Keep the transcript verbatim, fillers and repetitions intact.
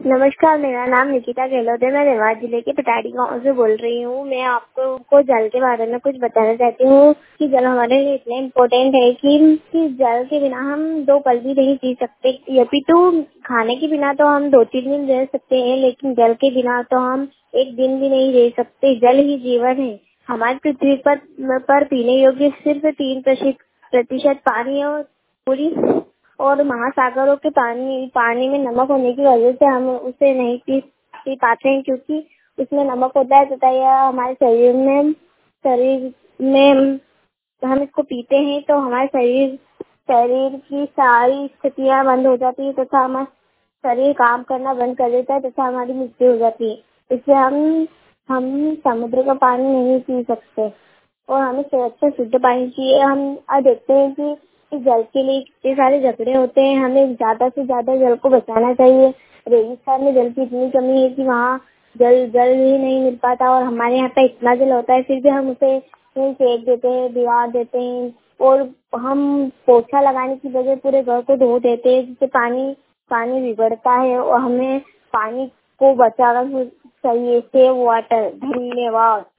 नमस्कार, मेरा नाम निकिता गहलोत है। मैं देवास जिले के पटारी गांव से बोल रही हूँ। मैं आपको को जल के बारे में कुछ बताना चाहती हूँ कि जल हमारे लिए इतना इम्पोर्टेंट है कि, कि जल के बिना हम दो पल भी नहीं जी सकते। यदि तो खाने के बिना तो हम दो तीन दिन रह सकते हैं, लेकिन जल के बिना तो हम एक दिन भी नहीं रह सकते। जल ही जीवन है। हमारी पृथ्वी पर, पर पीने योग्य सिर्फ तीन प्रतिशत पानी और पूरी और महासागरों के पानी पानी में नमक होने की वजह से हम उसे नहीं पी, पी पाते हैं, क्योंकि उसमें नमक होता है तथा यह हमारे शरीर में शरीर में हम इसको पीते हैं तो हमारे शरीर शरीर की सारी स्थितियां बंद हो जाती है तथा हमारा शरीर काम करना बंद कर देता है तथा हमारी मृत्यु हो जाती है। इसलिए हम हम समुद्र का पानी नहीं पी सकते और हमें सुरक्षित शुद्ध पानी चाहिए। हम आज देखते हैं कि इस जल के लिए इतने सारे झगड़े होते हैं। हमें ज्यादा से ज्यादा जल को बचाना चाहिए। रेगिस्तान में जल की इतनी कमी है कि वहाँ जल जल ही नहीं मिल पाता और हमारे यहाँ पे इतना जल होता है, फिर भी हम उसे फेंक देते हैं, बिगाड़ देते हैं और हम पोछा लगाने की बजाय पूरे घर को धो देते हैं, जिससे पानी पानी बिगड़ता है और हमें पानी को बचाना चाहिए। Save water. धन्यवाद।